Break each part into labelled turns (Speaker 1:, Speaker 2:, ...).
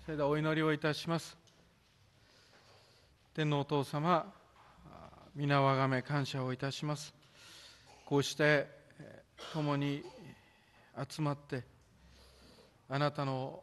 Speaker 1: それではお祈りをいたします。天のお父様、皆をあがめ感謝をいたします。こうして共に集まってあなたの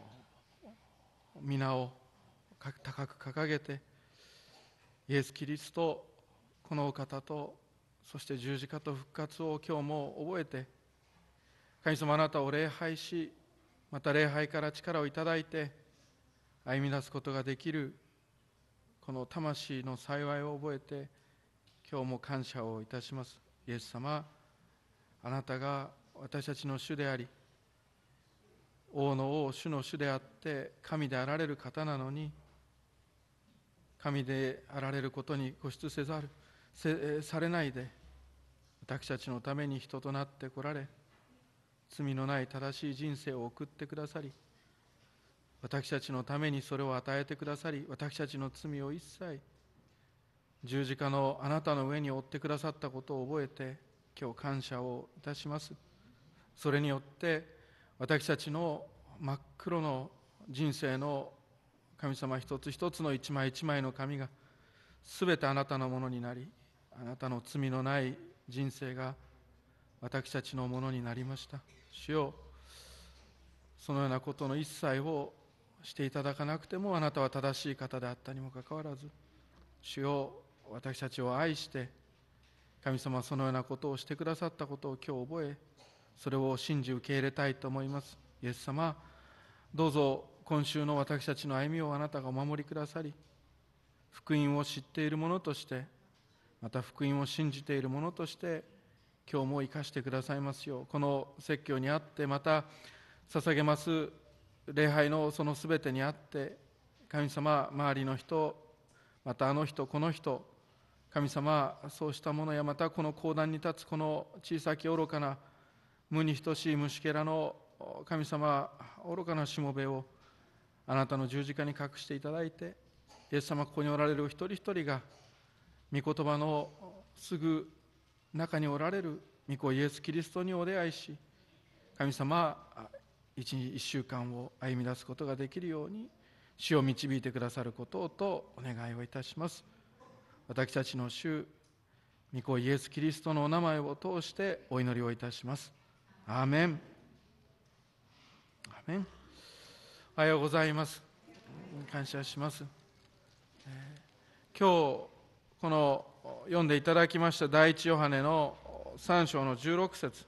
Speaker 1: 皆を高く掲げて、イエス・キリスト、このお方と、そして十字架と復活を今日も覚えて、神様あなたを礼拝し、また礼拝から力をいただいて歩み出すことができるこの魂の幸いを覚えて、今日も感謝をいたします。イエス様、あなたが私たちの主であり、王の王、主の主であって神であられる方なのに、神であられることに固執されないで、私たちのために人となってこられ、罪のない正しい人生を送ってくださり、私たちのためにそれを与えてくださり、私たちの罪を一切十字架のあなたの上に負ってくださったことを覚えて、今日感謝をいたします。それによって私たちの真っ黒の人生の神様一つ一つの一枚一枚の紙がすべてあなたのものになり、あなたの罪のない人生が私たちのものになりました。主よ、そのようなことの一切をしていただかなくてもあなたは正しい方であったにもかかわらず、主よ、私たちを愛して神様はそのようなことをしてくださったことを今日覚え、それを信じ受け入れたいと思います。イエス様、どうぞ今週の私たちの歩みをあなたがお守りくださり、福音を知っている者として、また福音を信じている者として今日も生かしてくださいますよう、この説教にあって、また捧げます礼拝のそのすべてにあって、神様、周りの人、またあの人この人、神様、そうしたものや、またこの講談に立つこの小さき愚かな無に等しい虫けらの神様、愚かなしもべをあなたの十字架に隠していただいて、イエス様、ここにおられる一人一人が御言葉のすぐ中におられる御子イエス・キリストにお出会いし、神様、一週間を歩み出すことができるように主を導いてくださることをとお願いをいたします。私たちの主御子イエス・キリストのお名前を通してお祈りをいたします。アーメン。アーメン。おはようございます。感謝します。今日この読んでいただきました第一ヨハネの3章の16節、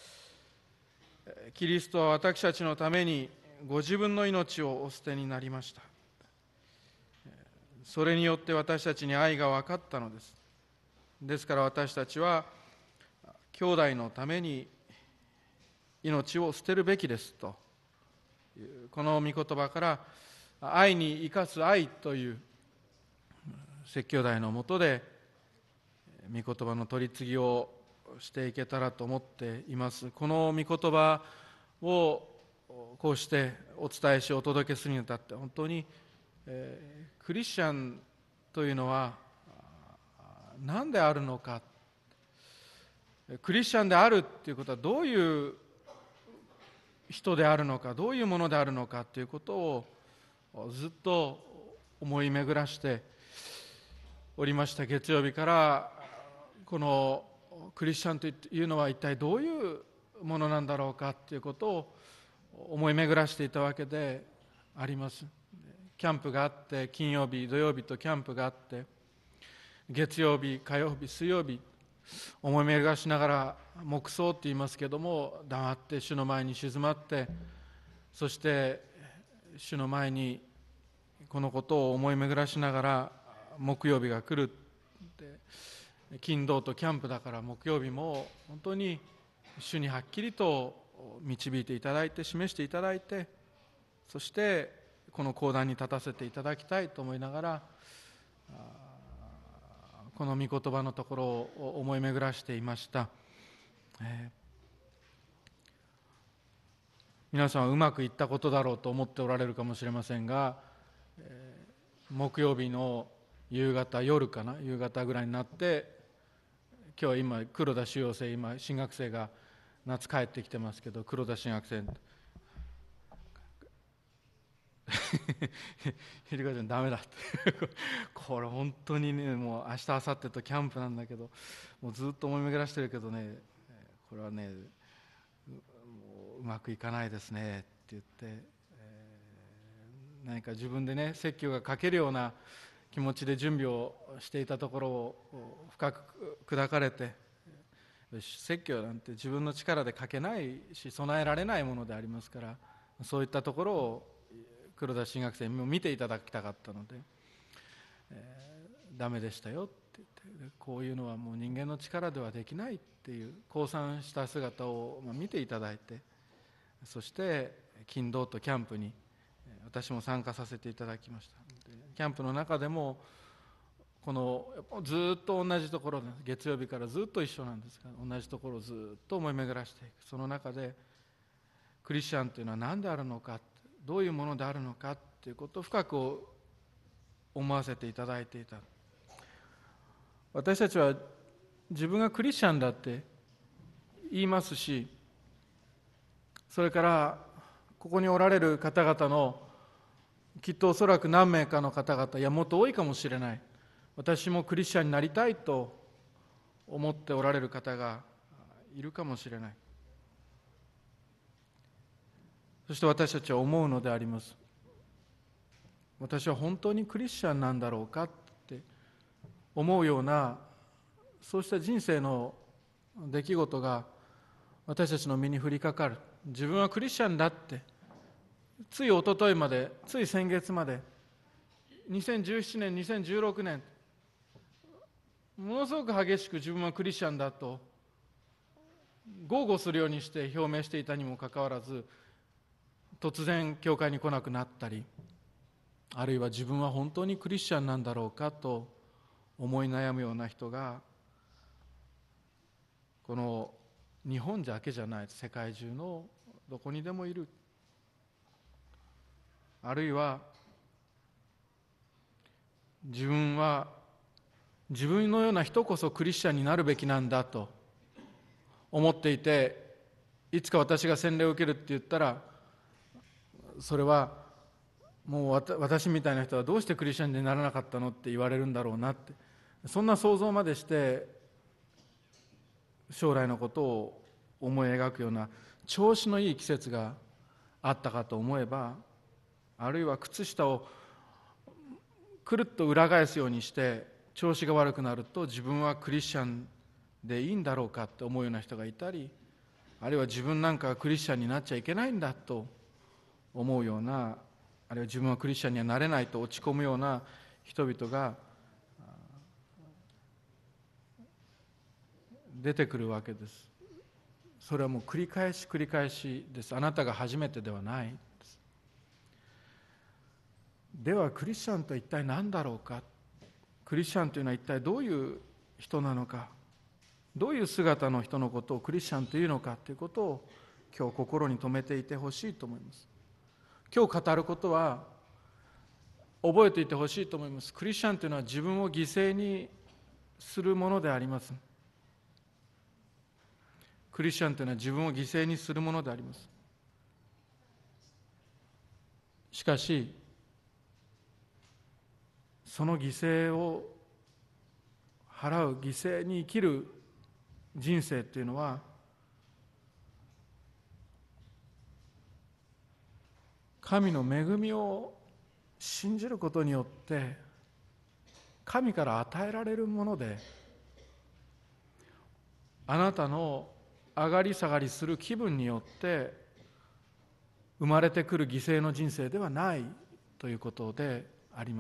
Speaker 1: キリストは私たちのためにご自分の命をお捨てになりました。それによって私たちに愛が分かったのです。ですから私たちは兄弟のために命を捨てるべきですという、この御言葉から愛に生かす愛という説教題のもとで御言葉の取り次ぎをしていけたらと思っています。この御言葉をこうしてお伝えしお届けするにあたって、本当に、クリスチャンというのは何であるのか、クリスチャンであるということはどういう人であるのか、どういうものであるのかということをずっと思い巡らしておりました。月曜日からこのクリスチャンというのは一体どういうものなんだろうかということを思い巡らしていたわけであります。キャンプがあって、金曜日土曜日とキャンプがあって、月曜日火曜日水曜日思い巡らしながら黙想って言いますけども、黙って主の前に静まって、そして主の前にこのことを思い巡らしながら木曜日が来る。金土とキャンプだから木曜日も本当に主にはっきりと導いていただいて、示していただいて、そしてこの講談に立たせていただきたいと思いながら、この御言葉のところを思い巡らしていました。皆さんはうまくいったことだろうと思っておられるかもしれませんが、木曜日の夕方ぐらいになって、今日今黒田修養生、今新学生が夏帰ってきてますけど、黒田新学生ひりかちゃんダメだってこれ本当にね、もう明日明後日とキャンプなんだけど、もうずっと思い巡らしてるけどね、これはね、もううまくいかないですねって言って、何か自分でね、説教が書けるような気持ちで準備をしていたところを深く砕かれて、説教なんて自分の力で書けないし備えられないものでありますから、そういったところを黒田神学生にも見ていただきたかったので、ダメでしたよって言って、こういうのはもう人間の力ではできないっていう降参した姿を見ていただいて、そして金堂とキャンプに私も参加させていただきました。キャンプの中でもこのずっと同じところ、月曜日からずっと一緒なんですが、同じところをずっと思い巡らしていく。その中でクリスチャンというのは何であるのか、どういうものであるのかということを深く思わせていただいていた。私たちは自分がクリスチャンだって言いますし、それからここにおられる方々のきっとおそらく何名かの方々、いやもっと多いかもしれない、私もクリスチャンになりたいと思っておられる方がいるかもしれない。そして私たちは思うのであります。私は本当にクリスチャンなんだろうかって思うような、そうした人生の出来事が私たちの身に降りかかる。自分はクリスチャンだって、つい一昨日まで、つい先月まで、2017年、2016年、ものすごく激しく自分はクリスチャンだと豪語するようにして表明していたにもかかわらず、突然教会に来なくなったり、あるいは自分は本当にクリスチャンなんだろうかと思い悩むような人が、この日本だけじゃない、世界中のどこにでもいる。あるいは自分は自分のような人こそクリスチャンになるべきなんだと思っていて、いつか私が洗礼を受けるって言ったら、それはもう私みたいな人はどうしてクリスチャンにならなかったのって言われるんだろうなって、そんな想像までして将来のことを思い描くような調子のいい季節があったかと思えば、あるいは靴下をくるっと裏返すようにして調子が悪くなると、自分はクリスチャンでいいんだろうかって思うような人がいたり、あるいは自分なんかクリスチャンになっちゃいけないんだと思うような、あるいは自分はクリスチャンにはなれないと落ち込むような人々が出てくるわけです。それはもう繰り返し繰り返しです。あなたが初めてではないです。ではクリスチャンとは一体何だろうか。クリスチャンというのは一体どういう人なのか、どういう姿の人のことをクリスチャンというのかということを今日心に留めていてほしいと思います。今日語ることは覚えていてほしいと思います。クリスチャンというのは自分を犠牲にするものであります。クリスチャンというのは自分を犠牲にするものであります。しかしその犠牲を払う、犠牲に生きる人生というのは、神の恵みを信じることによって神から与えられるもので、あなたの上がり下がりする気分によって生まれてくる犠牲の人生ではないということであります。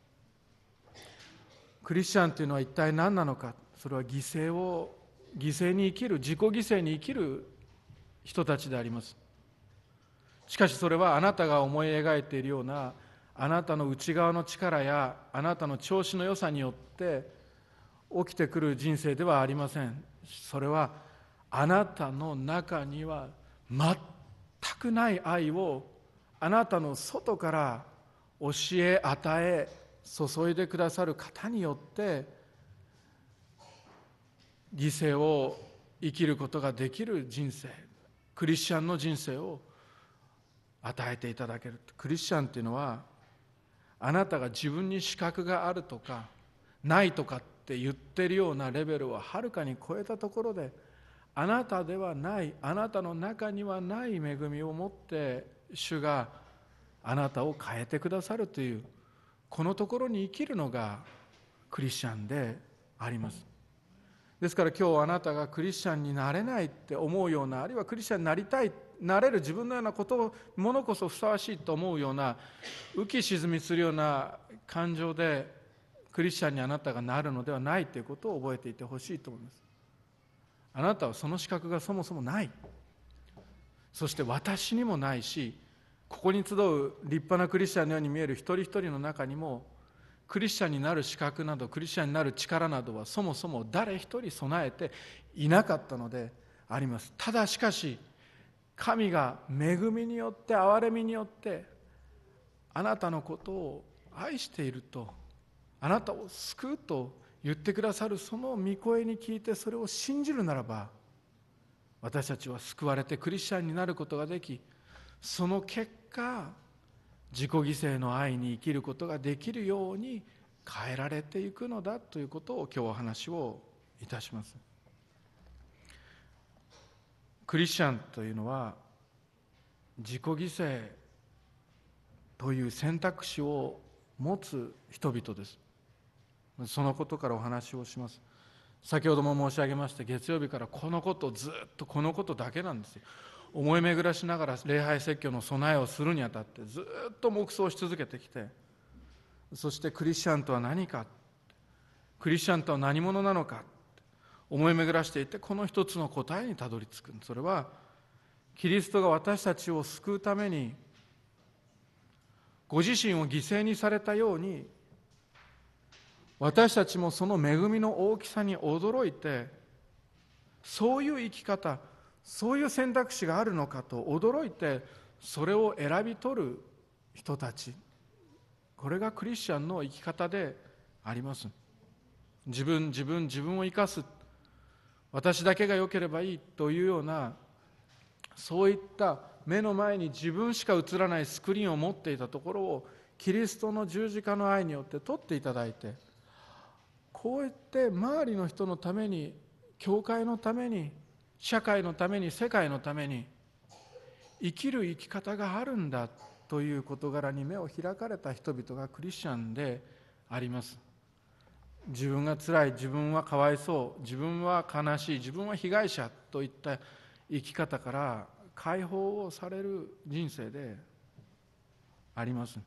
Speaker 1: クリスチャンというのは一体何なのか。それは犠牲に生きる、自己犠牲に生きる人たちであります。しかしそれはあなたが思い描いているような、あなたの内側の力やあなたの調子の良さによって起きてくる人生ではありません。それはあなたの中には全くない愛をあなたの外から教え与え注いでくださる方によって犠牲を生きることができる人生、クリスチャンの人生を与えていただける。クリスチャンっていうのは、あなたが自分に資格があるとかないとかって言ってるようなレベルをはるかに超えたところで、あなたではない、あなたの中にはない恵みを持って主があなたを変えてくださるという、このところに生きるのがクリスチャンであります。ですから今日あなたがクリスチャンになれないって思うような、あるいはクリスチャンになりたい、なれる自分のようなものこそふさわしいと思うような、浮き沈みするような感情でクリスチャンにあなたがなるのではないということを覚えていてほしいと思います。あなたはその資格がそもそもない。そして私にもないし、ここに集う立派なクリスチャンのように見える一人一人の中にも、クリスチャンになる資格など、クリスチャンになる力などはそもそも誰一人備えていなかったのであります。ただしかし、神が恵みによって、憐れみによってあなたのことを愛していると、あなたを救うと言ってくださるその御声に聞いて、それを信じるならば、私たちは救われてクリスチャンになることができ、その結果自己犠牲の愛に生きることができるように変えられていくのだということを今日お話をいたします。クリスチャンというのは自己犠牲という選択肢を持つ人々です。そのことからお話をします。先ほども申し上げました、月曜日からこのこと、ずっとこのことだけなんですよ。思い巡らしながら礼拝説教の備えをするにあたってずっと黙想し続けてきて、そしてクリスチャンとは何か、クリスチャンとは何者なのか思い巡らしていて、この一つの答えにたどり着く。それはキリストが私たちを救うためにご自身を犠牲にされたように、私たちもその恵みの大きさに驚いて、そういう生き方、そういう選択肢があるのかと驚いて、それを選び取る人たち、これがクリスチャンの生き方であります。自分を生かす、私だけが良ければいいというような、そういった目の前に自分しか映らないスクリーンを持っていたところを、キリストの十字架の愛によって取っていただいて、こうやって周りの人のために、教会のために、社会のために、世界のために生きる生き方があるんだという事柄に目を開かれた人々がクリスチャンであります。自分が辛い、自分はかわいそう、自分は悲しい、自分は被害者といった生き方から解放をされる人生であります。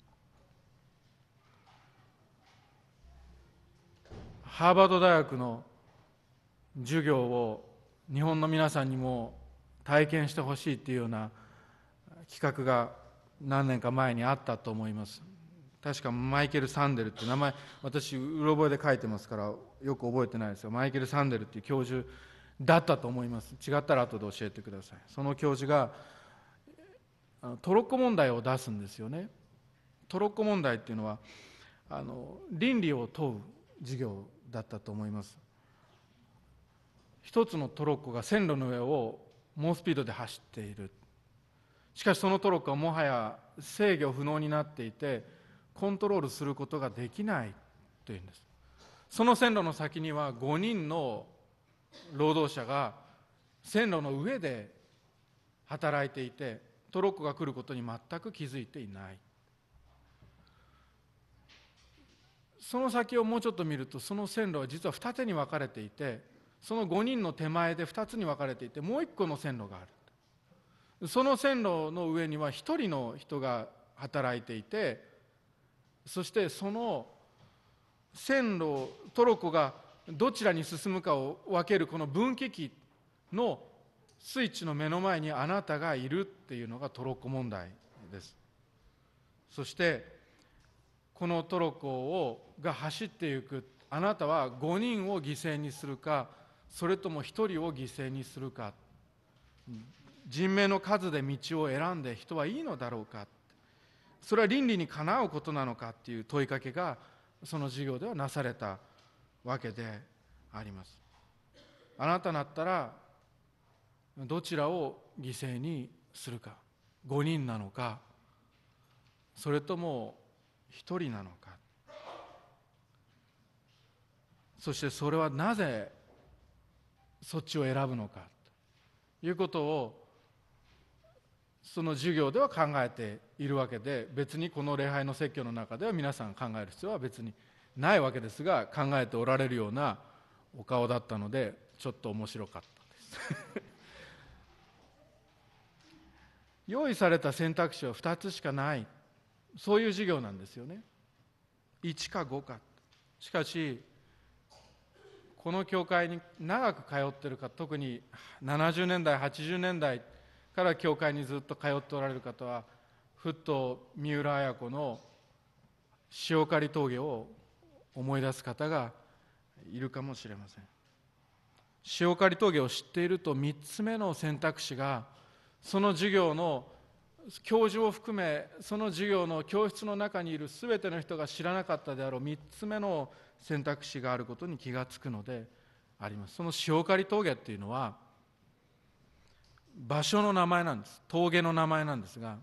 Speaker 1: ハーバード大学の授業を日本の皆さんにも体験してほしいというような企画が何年か前にあったと思います。確かマイケル・サンデルって名前、私うろ覚えで書いてますからよく覚えてないですが、マイケル・サンデルっていう教授だったと思います。違ったら後で教えてください。その教授がトロッコ問題を出すんですよね。トロッコ問題っていうのは倫理を問う授業だったと思います。一つのトロッコが線路の上を猛スピードで走っている。しかしそのトロッコはもはや制御不能になっていて、コントロールすることができないというんです。その線路の先には5人の労働者が線路の上で働いていて、トロッコが来ることに全く気づいていない。その先をもうちょっと見ると、その線路は実は二手に分かれていて、その5人の手前で2つに分かれていて、もう一個の線路がある。その線路の上には一人の人が働いていて、そしてその線路、トロッコがどちらに進むかを分けるこの分岐器のスイッチの目の前にあなたがいるっていうのがトロッコ問題です。そしてこのトロッコが走っていく、あなたは5人を犠牲にするか、それとも1人を犠牲にするか、人命の数で道を選んで人はいいのだろうか、それは倫理にかなうことなのかっていう問いかけがその授業ではなされたわけであります。あなただったらどちらを犠牲にするか。 5人なのか、それとも1人なのか、そしてそれはなぜそっちを選ぶのかということをその授業では考えているわけで、別にこの礼拝の説教の中では皆さん考える必要は別にないわけですが、考えておられるようなお顔だったのでちょっと面白かったです用意された選択肢は2つしかない、そういう授業なんですよね。1か5か。しかしこの教会に長く通っている方、特に70年代80年代から教会にずっと通っておられる方は、ふっと三浦綾子の塩刈峠を思い出す方がいるかもしれません。塩刈峠を知っていると、3つ目の選択肢が、その授業の教授を含め、その授業の教室の中にいるすべての人が知らなかったであろう3つ目の選択肢があることに気がつくのであります。その塩刈峠っていうのは場所の名前なんです。峠の名前なんですが、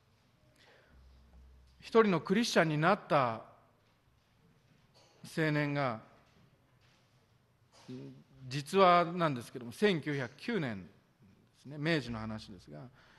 Speaker 1: 一人のクリスチャンになった青年が、実話なんですけども1909年ですね、明治の話ですが、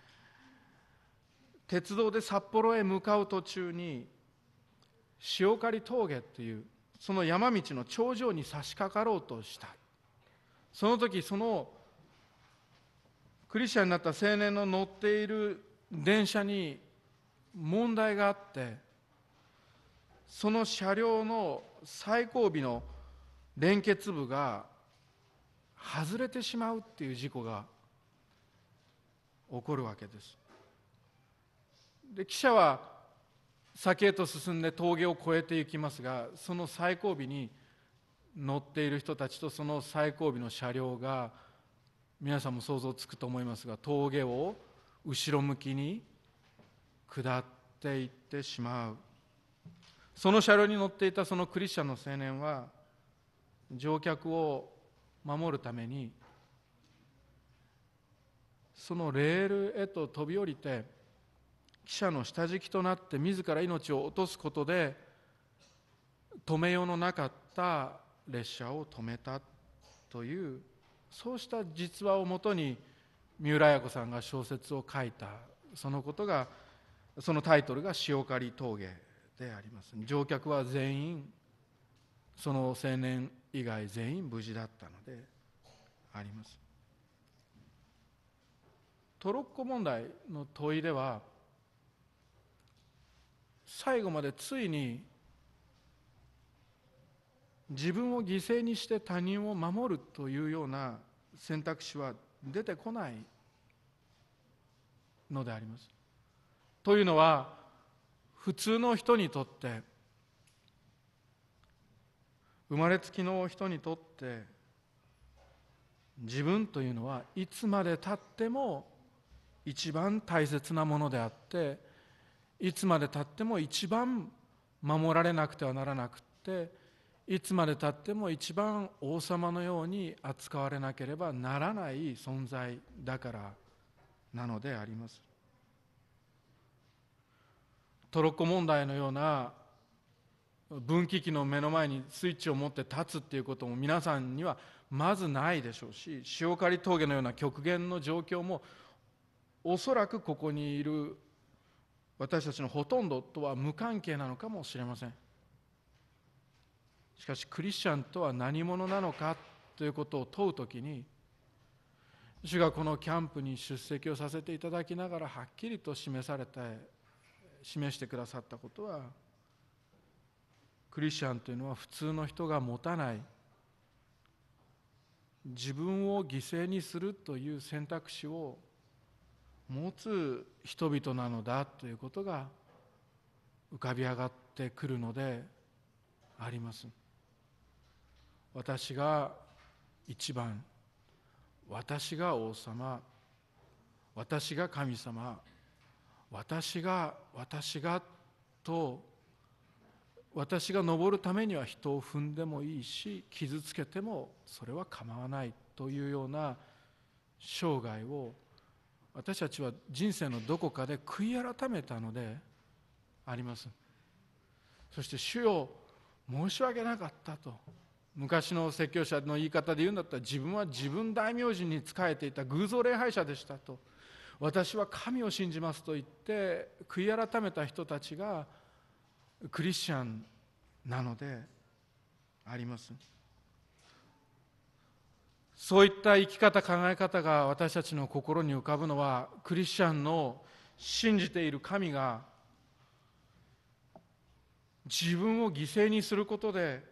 Speaker 1: 鉄道で札幌へ向かう途中に塩刈峠というその山道の頂上に差し掛かろうとした。その時、そのクリスチャンになった青年の乗っている電車に問題があって、その車両の最後尾の連結部が外れてしまうっていう事故が起こるわけです。で、汽車は先へと進んで峠を越えていきますが、その最後尾に乗っている人たちとその最後尾の車両が、皆さんも想像つくと思いますが、峠を後ろ向きに下っていってしまう。その車両に乗っていたそのクリスチャンの青年は、乗客を守るためにそのレールへと飛び降りて、汽車の下敷きとなって自ら命を落とすことで、止めようのなかった列車を止めたという、そうした実話をもとに三浦綾子さんが小説を書いた。そのことが、そのタイトルが塩刈峠であります。乗客は全員、その青年以外全員無事だったのであります。トロッコ問題の問いでは、最後までついに自分を犠牲にして他人を守るというような選択肢は出てこないのであります。というのは、普通の人にとって、生まれつきの人にとって、自分というのはいつまでたっても一番大切なものであって、いつまでたっても一番守られなくてはならなくて、いつまでたっても一番王様のように扱われなければならない存在だからなのであります。トロッコ問題のような分岐器の目の前にスイッチを持って立つっていうことも皆さんにはまずないでしょうし、塩刈峠のような極限の状況もおそらくここにいる私たちのほとんどとは無関係なのかもしれません。しかしクリスチャンとは何者なのかということを問うときに、主がこのキャンプに出席をさせていただきながらはっきりと示してくださったことは、クリスチャンというのは普通の人が持たない自分を犠牲にするという選択肢を持つ人々なのだということが浮かび上がってくるのであります。私が一番、私が王様、私が神様、私がと、私が登るためには人を踏んでもいいし傷つけてもそれは構わないというような生涯を私たちは人生のどこかで悔い改めたのであります。そして主よ申し訳なかったと、昔の説教者の言い方で言うんだったら、自分は自分大名人に仕えていた偶像礼拝者でしたと、私は神を信じますと言って悔い改めた人たちがクリスチャンなのであります。そういった生き方、考え方が私たちの心に浮かぶのは、クリスチャンの信じている神が自分を犠牲にすることで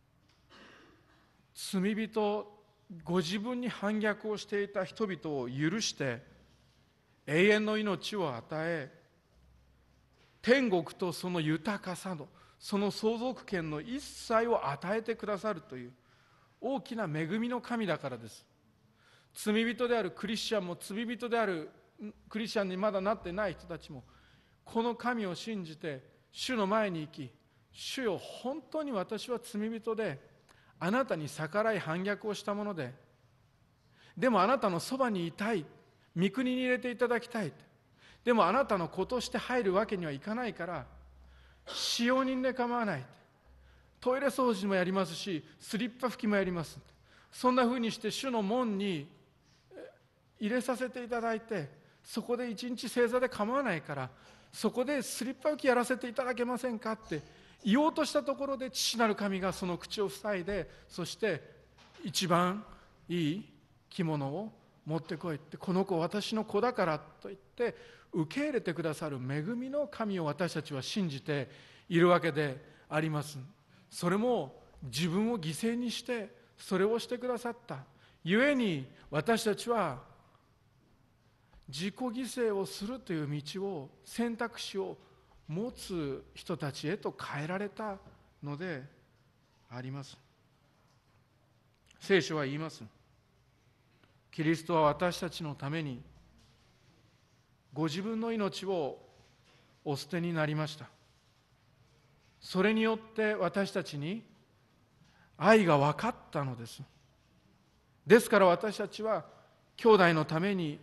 Speaker 1: 罪人、ご自分に反逆をしていた人々を許して永遠の命を与え、天国とその豊かさの、その相続権の一切を与えてくださるという大きな恵みの神だからです。罪人であるクリスチャンも、罪人であるクリスチャンにまだなってない人たちも、この神を信じて主の前に行き、主よ本当に私は罪人であなたに逆らい反逆をしたもので、でもあなたのそばにいたい、御国に入れていただきたい、でもあなたの子として入るわけにはいかないから、使用人で構わない、トイレ掃除もやりますしスリッパ拭きもやります、そんなふうにして主の門に入れさせていただいて、そこで一日正座で構わないからそこでスリッパ拭きやらせていただけませんかって言おうとしたところで、父なる神がその口を塞いで、そして一番いい着物を持ってこいって、この子私の子だからと言って受け入れてくださる恵みの神を私たちは信じているわけであります。それも自分を犠牲にしてそれをしてくださったゆえに、私たちは自己犠牲をするという道を、選択肢を持つ人たちへと変えられたのであります。聖書は言います。キリストは私たちのためにご自分の命をお捨てになりました。それによって私たちに愛が分かったのです。ですから私たちは兄弟のために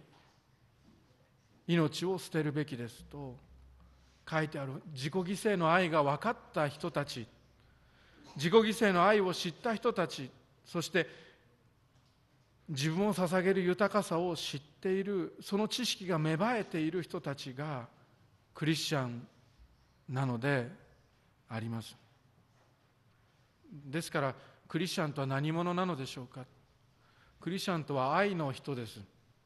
Speaker 1: 命を捨てるべきですと書いてある。自己犠牲の愛が分かった人たち、自己犠牲の愛を知った人たち、そして自分を捧げる豊かさを知っている、その知識が芽生えている人たちがクリスチャンなのであります。ですからクリスチャンとは何者なのでしょうか。クリスチャンとは愛の人です。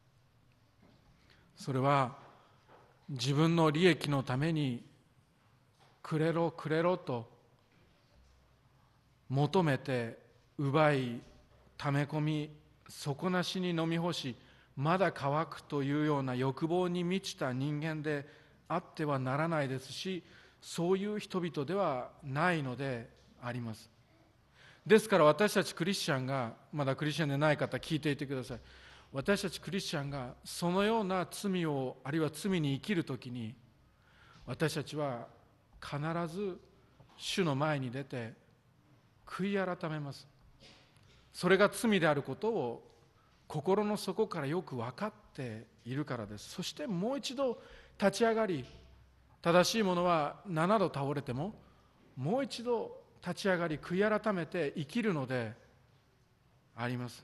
Speaker 1: それは自分の利益のためにくれろくれろと求めて奪い、溜め込み、底なしに飲み干し、まだ乾くというような欲望に満ちた人間であってはならないですし、そういう人々ではないのであります。ですから私たちクリスチャンが、まだクリスチャンでない方聞いていてください。私たちクリスチャンがそのような罪を、あるいは罪に生きるときに、私たちは必ず主の前に出て悔い改めます。それが罪であることを心の底からよく分かっているからです。そしてもう一度立ち上がり、正しいものは7度倒れてももう一度立ち上がり悔い改めて生きるのであります。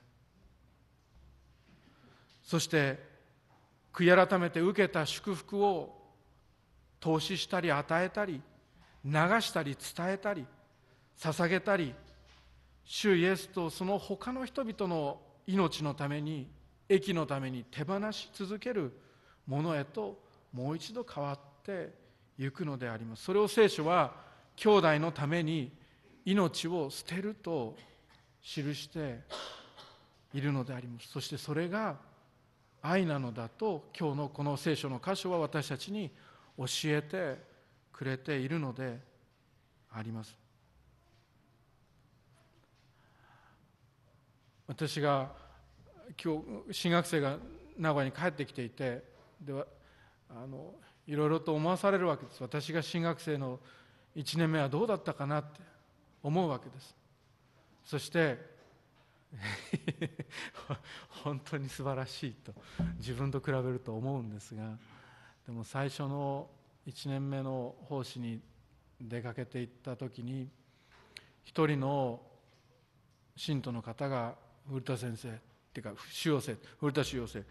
Speaker 1: そして悔い改めて受けた祝福を投資したり与えたり流したり伝えたり捧げたり、主イエスとその他の人々の命のために、益のために手放し続けるものへともう一度変わっていくのであります。それを聖書は兄弟のために命を捨てると記しているのであります。そしてそれが愛なのだと今日のこの聖書の箇所は私たちに教えてくれているのであります。私が今日新学生が名古屋に帰ってきていて、ではいろいろと思わされるわけです。私が新学生の1年目はどうだったかなって思うわけです。そして本当に素晴らしいと自分と比べると思うんですが、でも最初の1年目の奉仕に出かけていった時に、一人の信徒の方が古田先生っていうか古田主要生、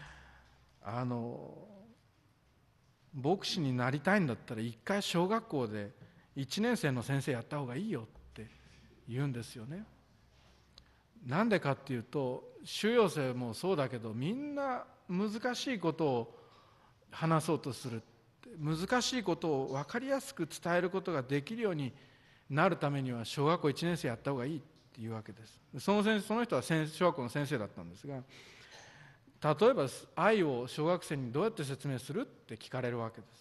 Speaker 1: 牧師になりたいんだったら一回小学校で1年生の先生やった方がいいよって言うんですよね。なんでかっていうと、主要生もそうだけど、みんな難しいことを話そうとする、難しいことを分かりやすく伝えることができるようになるためには小学校1年生やった方がいいっていうわけです。その人は小学校の先生だったんですが、例えば愛を小学生にどうやって説明するって聞かれるわけです。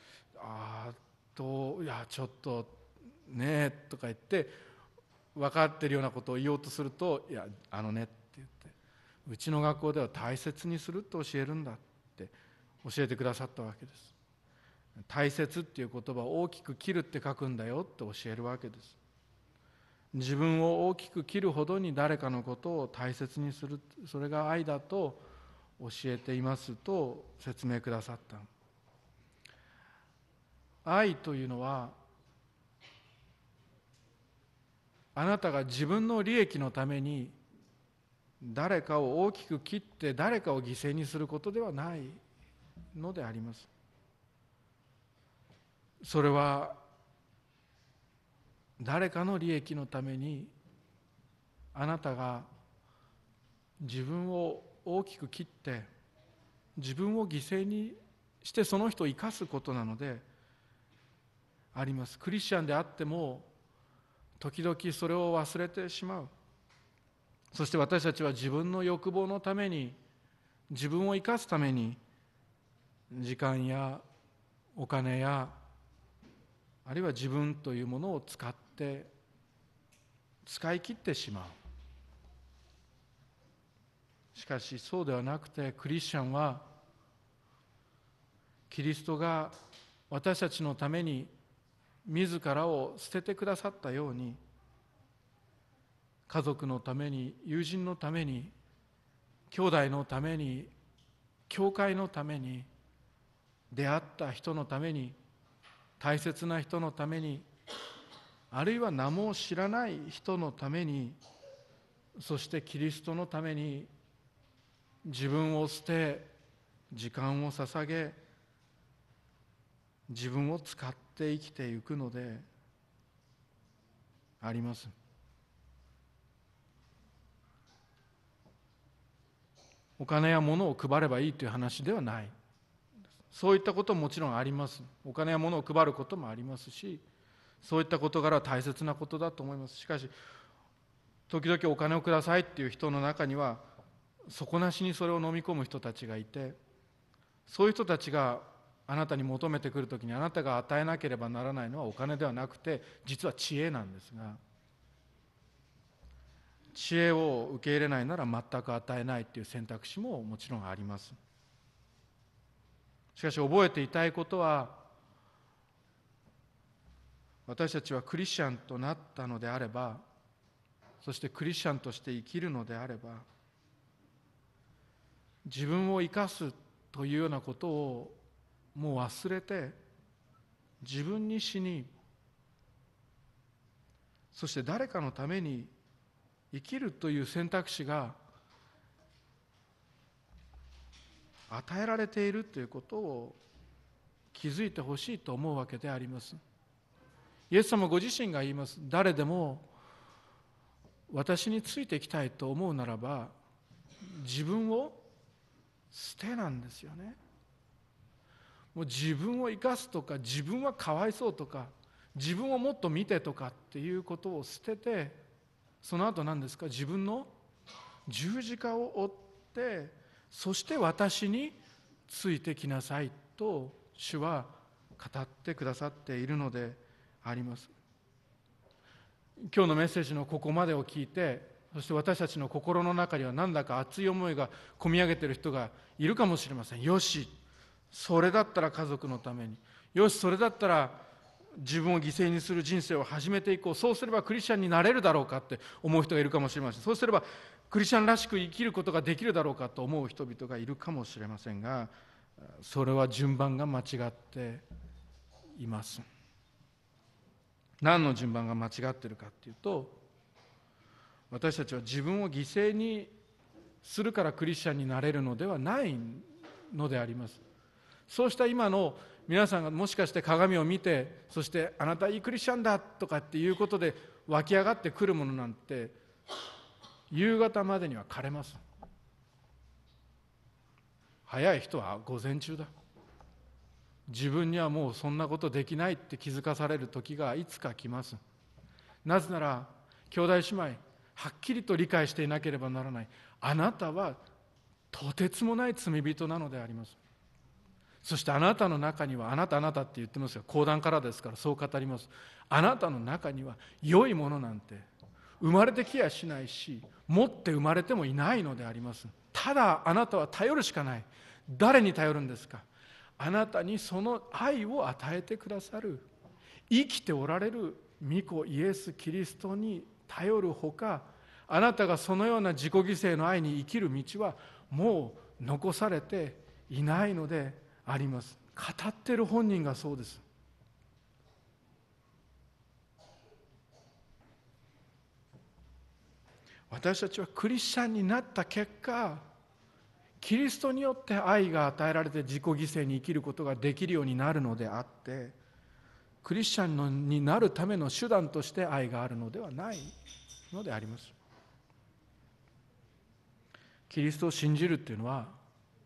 Speaker 1: いやちょっとねとか言って分かってるようなことを言おうとすると、いやって言って、うちの学校では大切にすると教えるんだって教えてくださったわけです。大切っていう言葉を大きく切るって書くんだよって教えるわけです。自分を大きく切るほどに誰かのことを大切にする、それが愛だと教えていますと説明くださった。愛というのは、あなたが自分の利益のために誰かを大きく切って誰かを犠牲にすることではないのであります。それは誰かの利益のためにあなたが自分を大きく切って自分を犠牲にしてその人を生かすことなのであります。クリスチャンであっても時々それを忘れてしまう。そして私たちは自分の欲望のために、自分を生かすために時間やお金やあるいは自分というものを使い切ってしまう。しかしそうではなくて、クリスチャンはキリストが私たちのために自らを捨ててくださったように、家族のために、友人のために、兄弟のために、教会のために、出会った人のために、大切な人のために、あるいは名も知らない人のために、そしてキリストのために自分を捨て、時間を捧げ、自分を使って生きていくのであります。お金や物を配ればいいという話ではない。そういったことももちろんあります。お金や物を配ることもありますし、そういった事柄は大切なことだと思います。しかし時々お金をくださいっていう人の中には底なしにそれを飲み込む人たちがいて、そういう人たちがあなたに求めてくるときに、あなたが与えなければならないのはお金ではなくて、実は知恵なんですが、知恵を受け入れないなら全く与えないっていう選択肢ももちろんあります。しかし覚えていたいことは、私たちはクリスチャンとなったのであれば、そしてクリスチャンとして生きるのであれば、自分を生かすというようなことをもう忘れて、自分に死に、そして誰かのために生きるという選択肢が与えられているということを気づいてほしいと思うわけであります。イエス様ご自身が言います。誰でも私についていきたいと思うならば、自分を捨てなんですよね。もう自分を生かすとか、自分はかわいそうとか、自分をもっと見てとかっていうことを捨てて、その後何ですか、自分の十字架を追って、そして私についてきなさいと主は語ってくださっているのであります。今日のメッセージのここまでを聞いて、そして私たちの心の中には何だか熱い思いが込み上げている人がいるかもしれません。よし、それだったら家族のために、よし、それだったら自分を犠牲にする人生を始めていこう、そうすればクリスチャンになれるだろうかって思う人がいるかもしれません。そうすればクリスチャンらしく生きることができるだろうかと思う人々がいるかもしれませんが、それは順番が間違っています。何の順番が間違っているかというと、私たちは自分を犠牲にするからクリスチャンになれるのではないのであります。そうした今の皆さんがもしかして鏡を見て、そしてあなたいいクリスチャンだとかっていうことで湧き上がってくるものなんて、夕方までには枯れます。早い人は午前中だ。自分にはもうそんなことできないって気づかされる時がいつか来ます。なぜなら兄弟姉妹はっきりと理解していなければならない。あなたはとてつもない罪人なのであります。そしてあなたの中には、あなたって言ってますが、講談からですからそう語ります。あなたの中には良いものなんて生まれてきやしないし、持って生まれてもいないのであります。ただあなたは頼るしかない。誰に頼るんですか？あなたにその愛を与えてくださる、生きておられる御子イエス・キリストに頼るほか、あなたがそのような自己犠牲の愛に生きる道はもう残されていないのであります。語っている本人がそうです。私たちはクリスチャンになった結果、キリストによって愛が与えられて自己犠牲に生きることができるようになるのであって、クリスチャンになるための手段として愛があるのではないのであります。キリストを信じるっていうのは、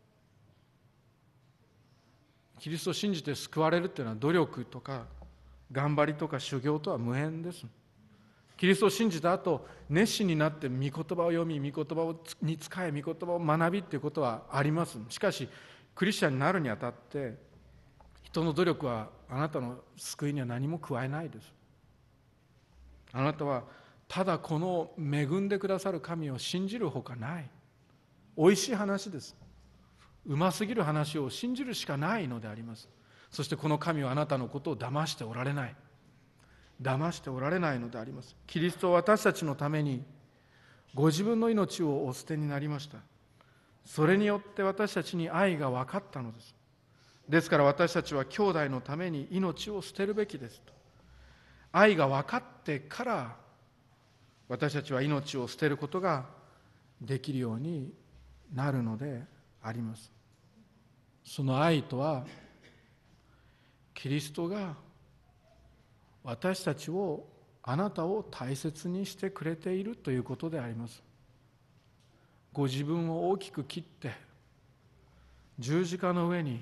Speaker 1: キリストを信じて救われるっていうのは努力とか頑張りとか修行とは無縁です。キリストを信じた後、熱心になって御言葉を読み、御言葉に仕え、御言葉を学びっていうことはあります。しかしクリスチャンになるにあたって人の努力はあなたの救いには何も加えないです。あなたはただこの恵んでくださる神を信じるほかない。おいしい話です。うますぎる話を信じるしかないのであります。そしてこの神はあなたのことを騙しておられない。騙しておられないのであります。キリストは私たちのためにご自分の命をお捨てになりました。それによって私たちに愛が分かったのです。ですから私たちは兄弟のために命を捨てるべきですと。愛が分かってから私たちは命を捨てることができるようになるのであります。その愛とは、キリストが私たちを、あなたを大切にしてくれているということであります。ご自分を大きく切って十字架の上に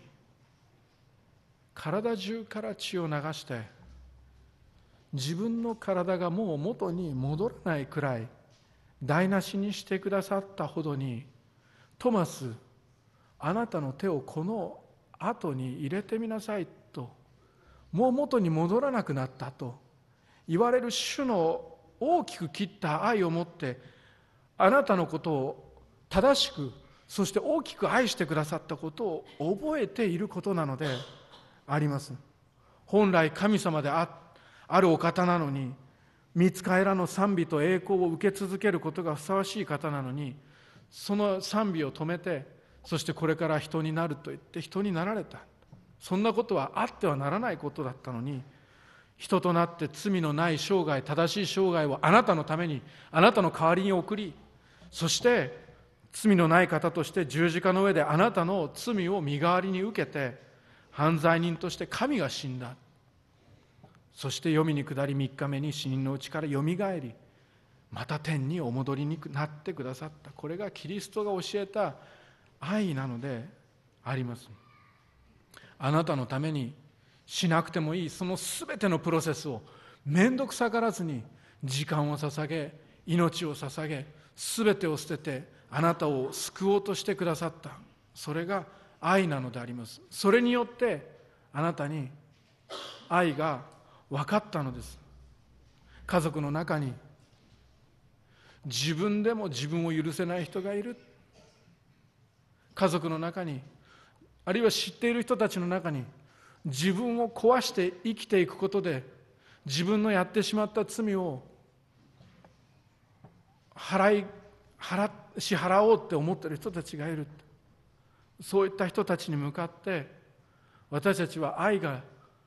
Speaker 1: 体中から血を流して、自分の体がもう元に戻らないくらい台無しにしてくださったほどに、トマス、あなたの手をこの後に入れてみなさいと、もう元に戻らなくなったと言われる主の大きく切った愛をもって、あなたのことを正しく、そして大きく愛してくださったことを覚えていることなのであります。本来神様であるお方なのに、御使いらの賛美と栄光を受け続けることがふさわしい方なのに、その賛美を止めて、そしてこれから人になると言って人になられた。そんなことはあってはならないことだったのに、人となって罪のない生涯、正しい生涯をあなたのために、あなたの代わりに送り、そして罪のない方として十字架の上であなたの罪を身代わりに受けて、犯罪人として神が死んだ。そして黄泉に下り3日目に死人のうちからよみがえり、また天にお戻りになってくださった。これがキリストが教えた愛なのであります。あなたのためにしなくてもいいそのすべてのプロセスを面倒くさがらずに時間を捧げ、命を捧げ、すべてを捨ててあなたを救おうとしてくださった。それが愛なのであります。それによってあなたに愛が分かったのです。家族の中に自分でも自分を許せない人がいる。家族の中に、あるいは知っている人たちの中に、 自分を壊して生きていくことで自分のやってしまった罪を支払おうって思っている人たちがいる。そういった人たちに向かって私たちは愛が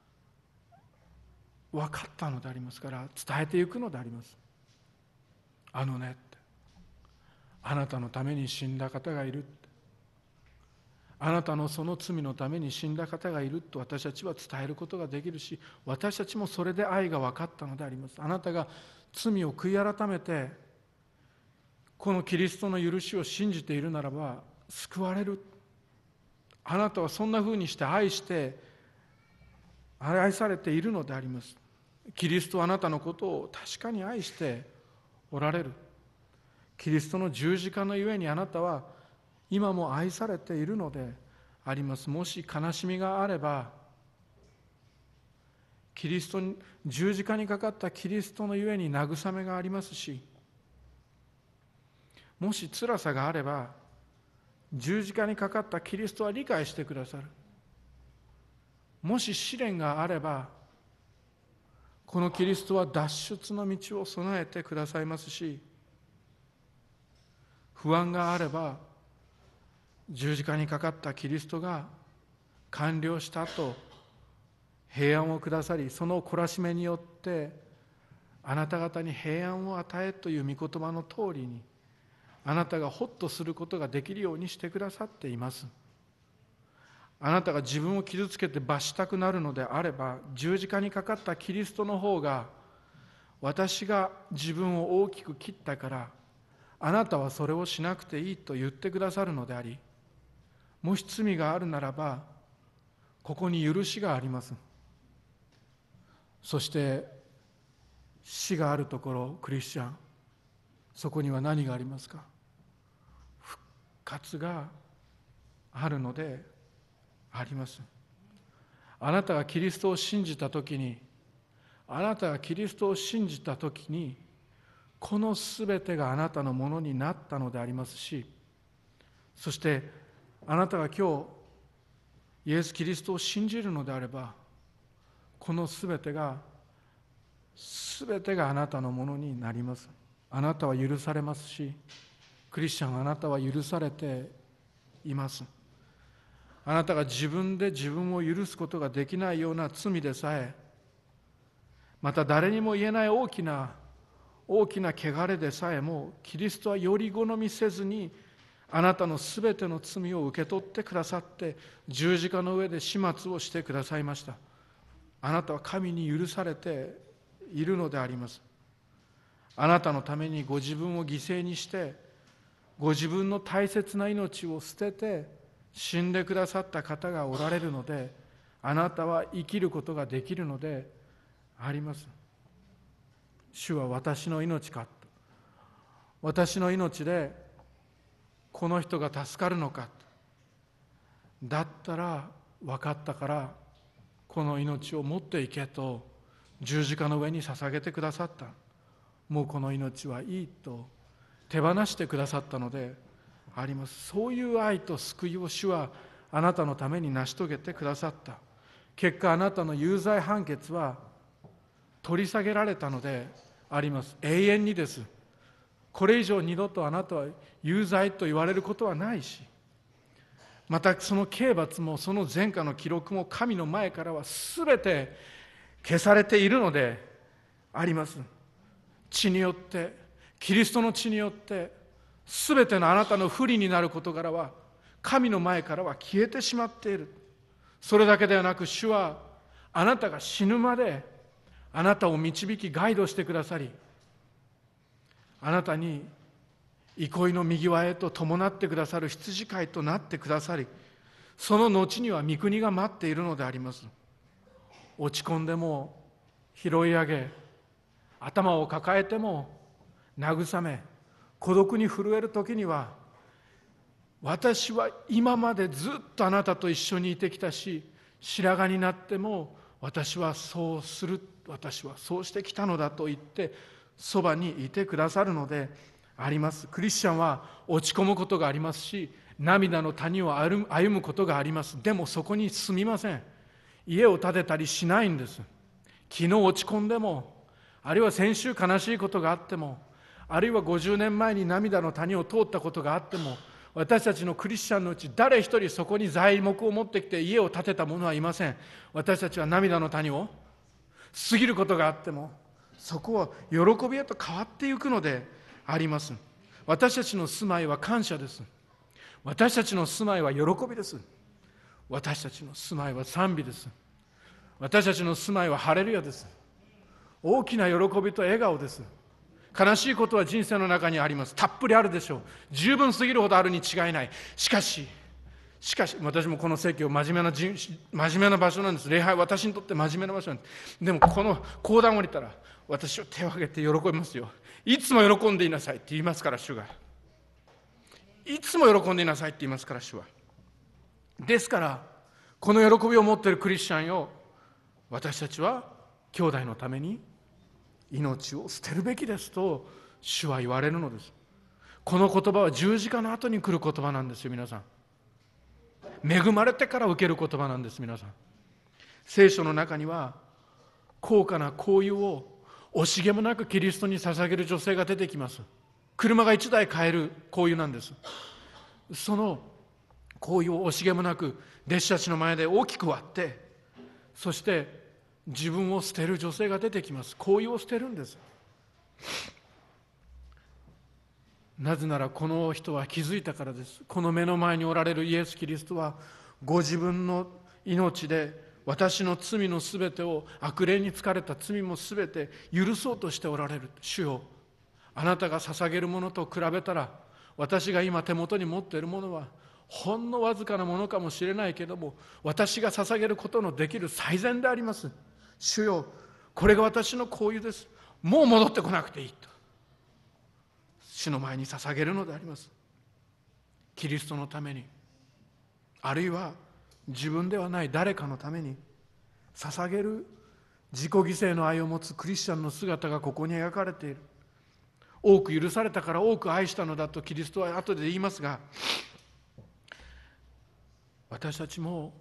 Speaker 1: 分かったのでありますから伝えていくのであります。あのねって、あなたのために死んだ方がいるって、あなたのその罪のために死んだ方がいると私たちは伝えることができるし、私たちもそれで愛が分かったのであります。あなたが罪を悔い改めてこのキリストの許しを信じているならば救われる。あなたはそんなふうにして愛されているのであります。キリストはあなたのことを確かに愛しておられる。キリストの十字架のゆえにあなたは今も愛されているのであります。もし悲しみがあれば、十字架にかかったキリストのゆえに慰めがありますし、もし辛さがあれば十字架にかかったキリストは理解してくださる。もし試練があればこのキリストは脱出の道を備えてくださいますし、不安があれば十字架にかかったキリストが完了した後平安をくださり、その懲らしめによってあなた方に平安を与えという御言葉の通りにあなたがホッとすることができるようにしてくださっています。あなたが自分を傷つけて罰したくなるのであれば、十字架にかかったキリストの方が、私が自分を大きく切ったからあなたはそれをしなくていいと言ってくださるのであり、もし罪があるならばここに許しがあります。そして死があるところ、クリスチャン、そこには何がありますか？復活があるのであります。あなたがキリストを信じたときに、このすべてがあなたのものになったのでありますし、そしてあなたが今日イエス・キリストを信じるのであれば、このすべてがあなたのものになります。あなたは許されますし、クリスチャン、あなたは許されています。あなたが自分で自分を許すことができないような罪でさえ、また誰にも言えない大きな汚れでさえも、キリストはより好みせずにあなたのすべての罪を受け取ってくださって、十字架の上で始末をしてくださいました。あなたは神に許されているのであります。あなたのためにご自分を犠牲にして、ご自分の大切な命を捨てて死んでくださった方がおられるので、あなたは生きることができるのであります。主は私の命か、私の命でこの人が助かるのか、だったら分かったからこの命を持っていけと十字架の上に捧げてくださった。もうこの命はいいと手放してくださったのであります。そういう愛と救いを主はあなたのために成し遂げてくださった。結果、あなたの有罪判決は取り下げられたのであります。永遠にです。これ以上二度とあなたは有罪と言われることはないし、またその刑罰もその前科の記録も神の前からはすべて消されているのであります。血によって、キリストの血によってすべてのあなたの不利になる事柄は神の前からは消えてしまっている。それだけではなく、主はあなたが死ぬまであなたを導きガイドしてくださり、あなたに憩いの右輪へと伴ってくださる羊飼いとなってくださり、その後には御国が待っているのであります。落ち込んでも拾い上げ、頭を抱えても慰め、孤独に震える時には、私は今までずっとあなたと一緒にいてきたし、白髪になっても私はそうする、私はそうしてきたのだと言ってそばにいてくださるのであります。クリスチャンは落ち込むことがありますし、涙の谷を歩むことがあります。でもそこに住みません。 家を建てたりしないんです。昨日落ち込んでも、あるいは先週悲しいことがあっても、あるいは50年前に涙の谷を通ったことがあっても、私たちのクリスチャンのうち誰一人そこに材木を持ってきて家を建てた者はいません。私たちは涙の谷を過ぎることがあっても、そこは喜びへと変わっていくのであります。私たちの住まいは感謝です。私たちの住まいは喜びです。私たちの住まいは賛美です。私たちの住まいはハレルヤです。大きな喜びと笑顔です。悲しいことは人生の中にあります。たっぷりあるでしょう。十分すぎるほどあるに違いない。しかし私もこの説教真面目な場所なんです。礼拝は私にとって真面目な場所なんです。でもこの講談を降りたら、私は手を挙げて喜びますよ。いつも喜んでいなさいって言いますから、主が。いつも喜んでいなさいって言いますから、主は。ですからこの喜びを持っているクリスチャンよ、私たちは兄弟のために命を捨てるべきですと主は言われるのです。この言葉は十字架の後に来る言葉なんですよ。皆さん、恵まれてから受ける言葉なんです。皆さん、聖書の中には高価な香油を惜しげもなくキリストに捧げる女性が出てきます。車が1台買える香油なんです。その香油を惜しげもなく弟子たちの前で大きく割って、そして自分を捨てる女性が出てきます。香油を捨てるんです。なぜならこの人は気づいたからです。この目の前におられるイエス・キリストはご自分の命で私の罪のすべてを、悪霊に疲れた罪もすべて許そうとしておられる。主よ、あなたが捧げるものと比べたら私が今手元に持っているものはほんのわずかなものかもしれないけども、私が捧げることのできる最善であります。主よ、これが私の香油です。もう戻ってこなくていいと主の前に捧げるのであります。キリストのために、あるいは自分ではない誰かのために捧げる自己犠牲の愛を持つクリスチャンの姿がここに描かれている。多く許されたから多く愛したのだとキリストは後で言いますが、私たちも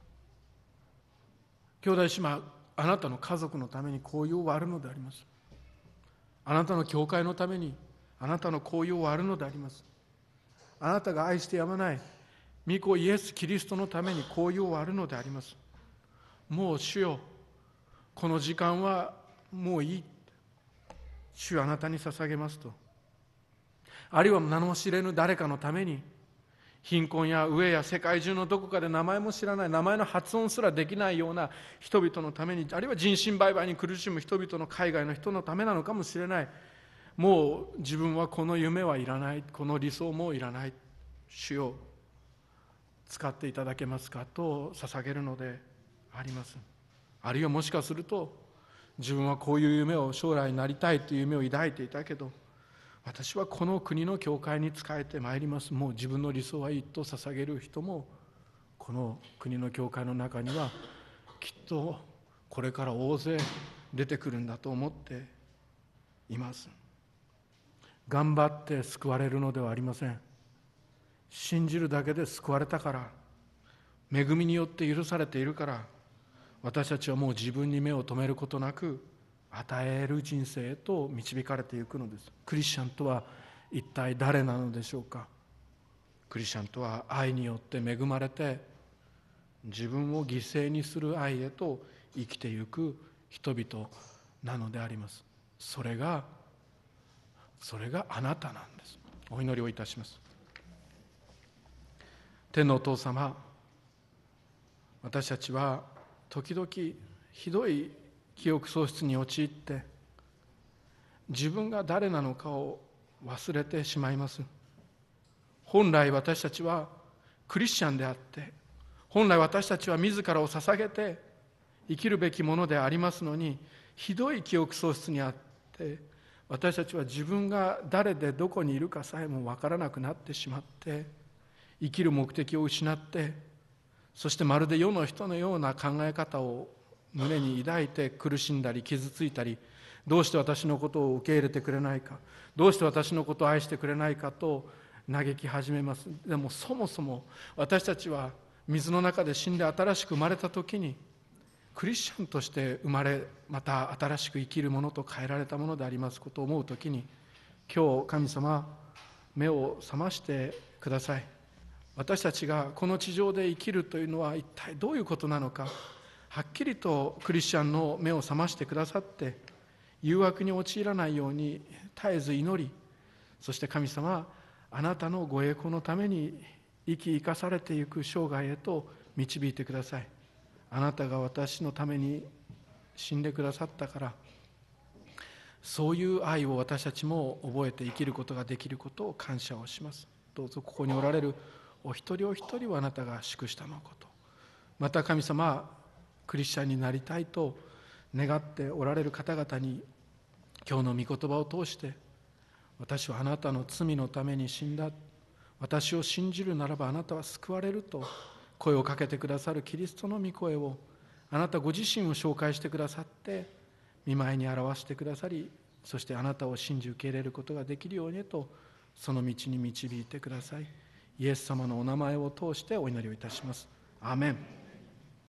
Speaker 1: 兄弟姉妹、あなたの家族のために香油を割るのであります。あなたの教会のためにあなたの香油を割るのであります。あなたが愛してやまない御子イエス・キリストのために香油を割るのであります。もう主よ、この時間はもういい、主よあなたに捧げますと。あるいは名も知れぬ誰かのために、貧困や飢えや世界中のどこかで名前も知らない、名前の発音すらできないような人々のために、あるいは人身売買に苦しむ人々の海外の人のためなのかもしれない。もう自分はこの夢はいらない、この理想もいらない、主よ使っていただけますかと捧げるのであります。あるいはもしかすると、自分はこういう夢を、将来なりたいという夢を抱いていたけど、私はこの国の教会に仕えてまいります、もう自分の理想はいいと捧げる人もこの国の教会の中にはきっとこれから大勢出てくるんだと思っています。頑張って救われるのではありません。信じるだけで救われたから、恵みによって許されているから、私たちはもう自分に目を留めることなく与える人生へと導かれていくのです。クリスチャンとは一体誰なのでしょうか。クリスチャンとは愛によって恵まれて自分を犠牲にする愛へと生きていく人々なのであります。それがあなたなんです。お祈りをいたします。天のお父様、私たちは時々ひどい記憶喪失に陥って自分が誰なのかを忘れてしまいます。本来私たちはクリスチャンであって、本来私たちは自らを捧げて生きるべきものでありますのに、ひどい記憶喪失にあって私たちは自分が誰でどこにいるかさえも分からなくなってしまって、生きる目的を失って、そしてまるで世の人のような考え方を胸に抱いて苦しんだり傷ついたり、どうして私のことを受け入れてくれないか、どうして私のことを愛してくれないかと嘆き始めます。でもそもそも私たちは水の中で死んで新しく生まれた時にクリスチャンとして生まれ、また新しく生きるものと変えられたものでありますことを思うときに、今日神様、目を覚ましてください。私たちがこの地上で生きるというのは一体どういうことなのか、はっきりとクリスチャンの目を覚ましてくださって、誘惑に陥らないように絶えず祈り、そして神様、あなたのご栄光のために生き生かされていく生涯へと導いてください。あなたが私のために死んでくださったから、そういう愛を私たちも覚えて生きることができることを感謝をします。どうぞここにおられるお一人お一人をあなたが祝したのこと、また神様、クリスチャンになりたいと願っておられる方々に、今日の御言葉を通して、私はあなたの罪のために死んだ、私を信じるならばあなたは救われると声をかけてくださるキリストの御声を、あなたご自身を紹介してくださって、御前に表してくださり、そしてあなたを信じ受け入れることができるようにと、その道に導いてください。イエス様のお名前を通してお祈りをいたします。アーメン。